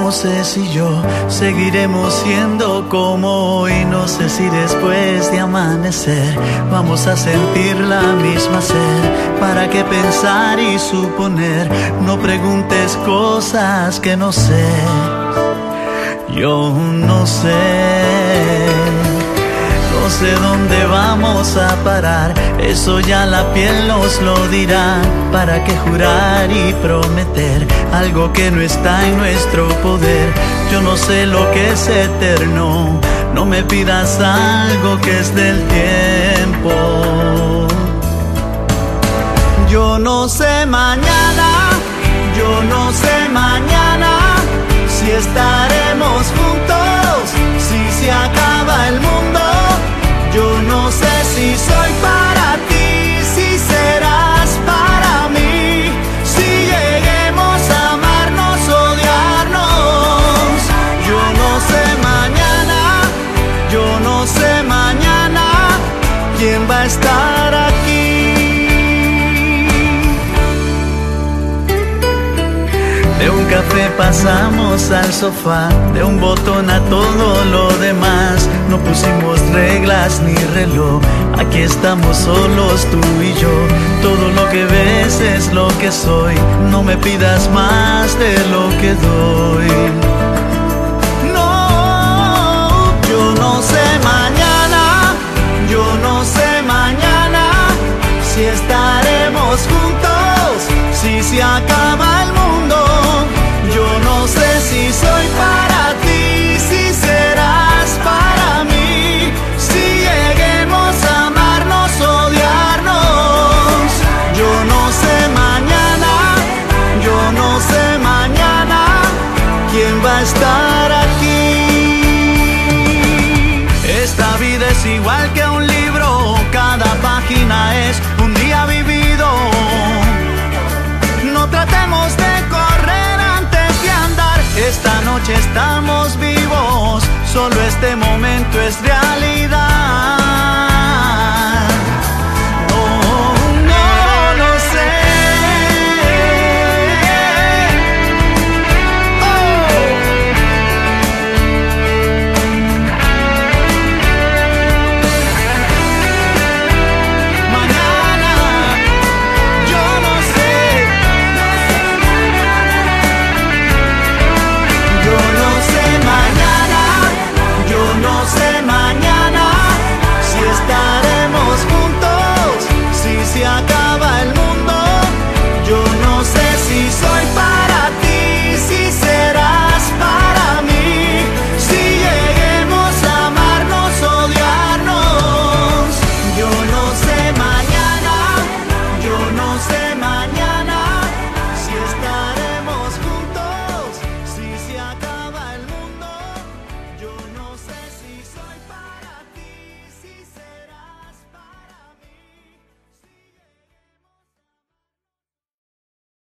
no sé si yo seguiremos siendo como hoy. No sé si después de amanecer vamos a sentir la misma sed. ¿Para qué pensar y suponer? No preguntes cosas que no sé. Yo no sé. No sé dónde vamos a parar, eso ya la piel nos lo dirá. ¿Para qué jurar y prometer algo que no está en nuestro poder? Yo no sé lo que es eterno, no me pidas algo que es del tiempo. Yo no sé mañana, yo no sé mañana si estaremos juntos, si se acaba el mundo. Yo no sé si soy para ti, si serás para mí, si lleguemos a amarnos, odiarnos. Yo no sé mañana, yo no sé mañana quién va a estar aquí. De un café pasamos al sofá, de un botón a todo lo demás. No pusimos reglas ni reloj, aquí estamos solos tú y yo. Todo lo que ves es lo que soy, no me pidas más de lo que doy. No, yo no sé mañana, yo no sé mañana si estaremos juntos, si se acaba el mundo. Yo no sé si soy para ti, si serás para mí, si lleguemos a amarnos, odiarnos. Yo no sé mañana, yo no sé mañana quién va a estar aquí. Esta vida es igual que un libro, cada página es un día vivido. No tratemos de correr antes de andar. Esta noche estamos vivos, solo este momento es realidad.